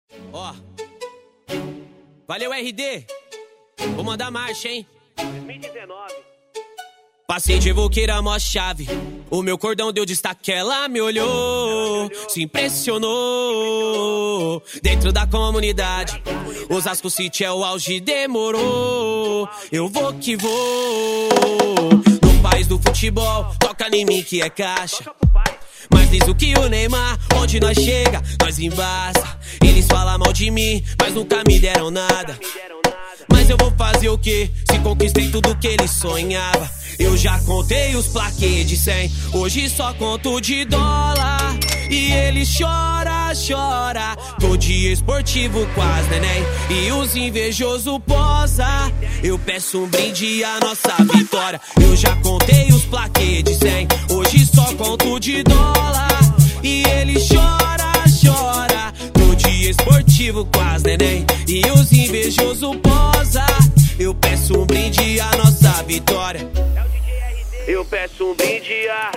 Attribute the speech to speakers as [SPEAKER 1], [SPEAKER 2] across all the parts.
[SPEAKER 1] Ó, valeu RD, vou mandar marcha, hein?
[SPEAKER 2] 2019.
[SPEAKER 1] Passei de Evoqueira, mó chave. O meu cordão deu destaque, ela me olhou, se impressionou. Dentro da comunidade, Osasco City é o auge, demorou. Eu vou que vou. No país do futebol, toca em mim que é caixa. Mas diz o que o Neymar, onde nós chega, nós embaça. Eles falam mal de mim, mas nunca me deram nada. Mas eu vou fazer o quê? Se conquistei tudo que ele sonhava. Eu já contei os plaquês de 100, hoje só conto de dólar. E ele chora, chora, tô dia esportivo quase neném. E os invejosos posa. Eu peço um brinde à nossa vitória. Eu já contei os plaquês de 100, hoje só conto de dólar. E ele chora, chora, tô dia esportivo quase neném. E os invejosos posa. Eu peço um brinde à nossa vitória.
[SPEAKER 2] Eu peço um brinde a...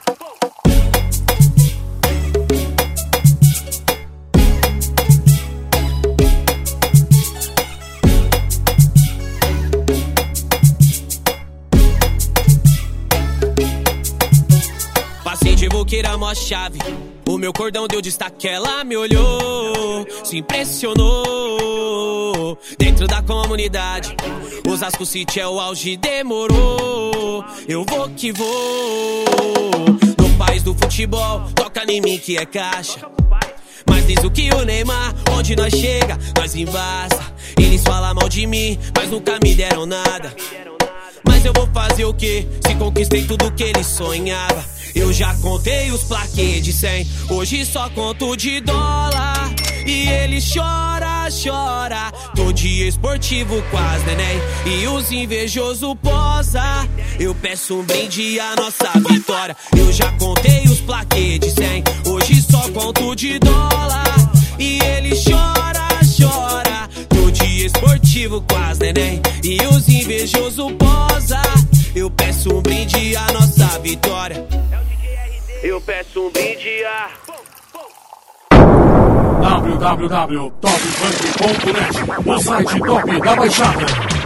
[SPEAKER 1] Passei de Evoqueira, mó chave. O meu cordão deu destaque, ela me olhou, se impressionou. Dentro da comunidade, Osasco City é o auge, demorou. Eu vou que vou. No país do futebol, toca em mim que é caixa. Mas diz o que o Neymar, onde nós chega, nós embaça. Eles falam mal de mim, mas nunca me deram nada. Mas eu vou fazer o quê? Se conquistei tudo que ele sonhava. Eu já contei os plaquês de 100, hoje só conto de dólar. E ele chora, chora, tô dia esportivo quase neném. E os invejosos posa. Eu peço um brinde à nossa vitória. Eu já contei os plaquês de 100, hoje só conto de dólar. E ele chora, chora, tô dia esportivo quase neném. E os invejosos posa. Eu peço um brinde à nossa vitória.
[SPEAKER 2] Eu peço um brinde a...
[SPEAKER 3] www.topfunk.net, o site top da Baixada.